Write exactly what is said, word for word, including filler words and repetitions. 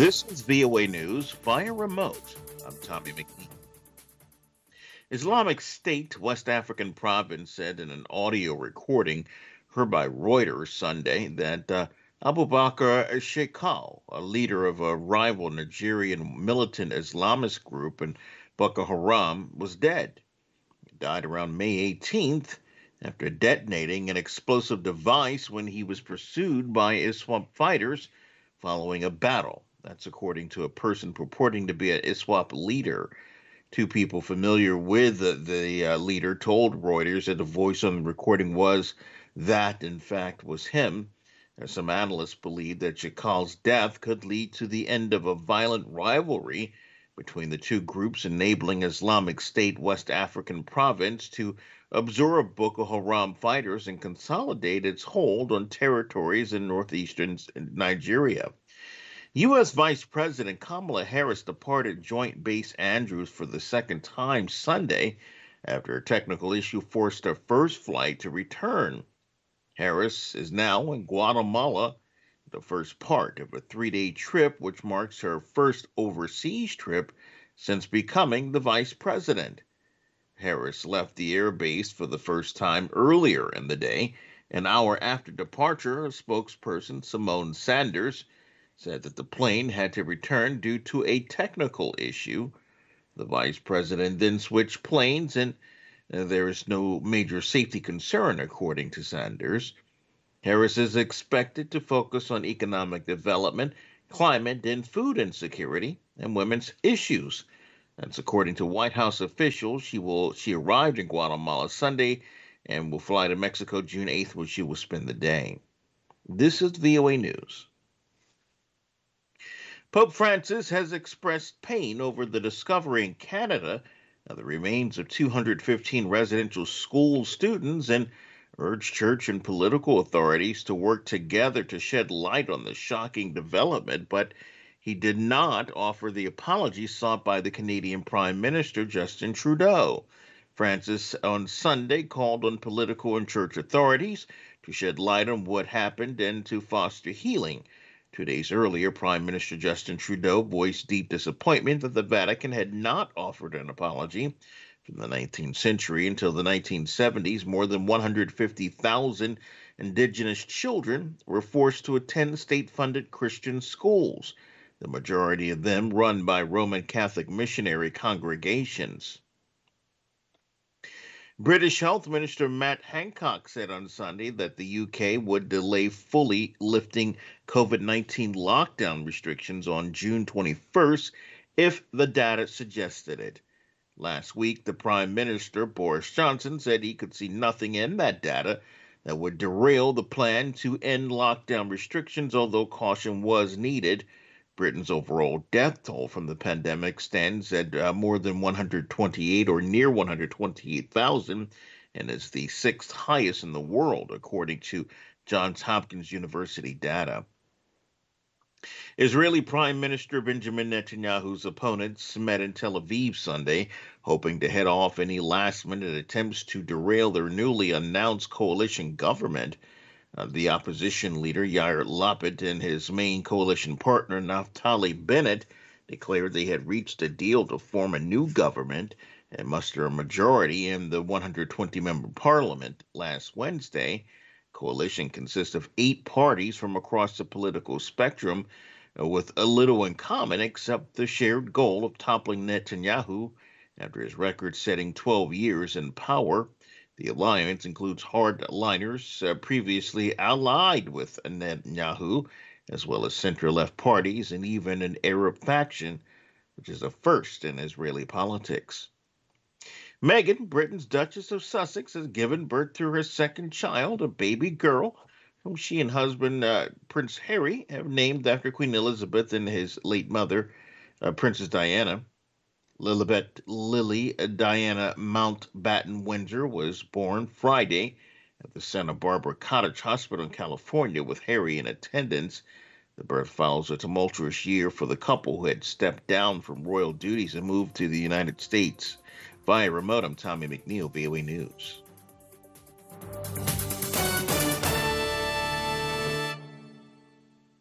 This is V O A News via remote. I'm Tommy McNeil. Islamic State West African province said in an audio recording heard by Reuters Sunday that uh, Abu Bakr Shekau, a leader of a rival Nigerian militant Islamist group in Boko Haram, was dead. He died around May eighteenth after detonating an explosive device when he was pursued by ISWAP fighters following a battle. That's according to a person purporting to be an ISWAP leader. Two people familiar with the, the uh, leader told Reuters that the voice on the recording was that, in fact, was him. Some analysts believe that Shekal's death could lead to the end of a violent rivalry between the two groups, enabling Islamic State West African province to absorb Boko Haram fighters and consolidate its hold on territories in northeastern Nigeria. U S. Vice President Kamala Harris departed Joint Base Andrews for the second time Sunday after a technical issue forced her first flight to return. Harris is now in Guatemala, the first part of a three-day trip, which marks her first overseas trip since becoming the vice president. Harris left the air base for the first time earlier in the day. An hour after departure, a spokesperson, Simone Sanders, said that the plane had to return due to a technical issue. The vice president then switched planes, and uh, there is no major safety concern, according to Sanders. Harris is expected to focus on economic development, climate and food insecurity, and women's issues. That's according to White House officials. She will she arrived in Guatemala Sunday and will fly to Mexico June eighth, where she will spend the day. This is V O A News. Pope Francis has expressed pain over the discovery in Canada of the remains of two hundred fifteen residential school students and urged church and political authorities to work together to shed light on the shocking development, but he did not offer the apology sought by the Canadian Prime Minister Justin Trudeau. Francis on Sunday called on political and church authorities to shed light on what happened and to foster healing. Two days earlier, Prime Minister Justin Trudeau voiced deep disappointment that the Vatican had not offered an apology. From the nineteenth century until the nineteen seventies, more than one hundred fifty thousand Indigenous children were forced to attend state-funded Christian schools, the majority of them run by Roman Catholic missionary congregations. British Health Minister Matt Hancock said on Sunday that the U K would delay fully lifting COVID nineteen lockdown restrictions on June twenty-first if the data suggested it. Last week, the Prime Minister, Boris Johnson, said he could see nothing in that data that would derail the plan to end lockdown restrictions, although caution was needed. Britain's overall death toll from the pandemic stands at uh, more than one hundred twenty-eight or near one hundred twenty-eight thousand and is the sixth highest in the world, according to Johns Hopkins University data. Israeli Prime Minister Benjamin Netanyahu's opponents met in Tel Aviv Sunday, hoping to head off any last-minute attempts to derail their newly announced coalition government. Uh, the opposition leader, Yair Lapid, and his main coalition partner, Naftali Bennett, declared they had reached a deal to form a new government and muster a majority in the one hundred twenty member parliament last Wednesday. Coalition consists of eight parties from across the political spectrum, uh, with a little in common except the shared goal of toppling Netanyahu after his record-setting twelve years in power. The alliance includes hardliners uh, previously allied with Netanyahu, as well as center-left parties and even an Arab faction, which is a first in Israeli politics. Meghan, Britain's Duchess of Sussex, has given birth to her second child, a baby girl, whom she and husband uh, Prince Harry have named after Queen Elizabeth and his late mother, uh, Princess Diana. Lilibet Lily Diana Mountbatten Windsor was born Friday at the Santa Barbara Cottage Hospital in California with Harry in attendance. The birth follows a tumultuous year for the couple who had stepped down from royal duties and moved to the United States. Via remote, I'm Tommy McNeil, V O A News.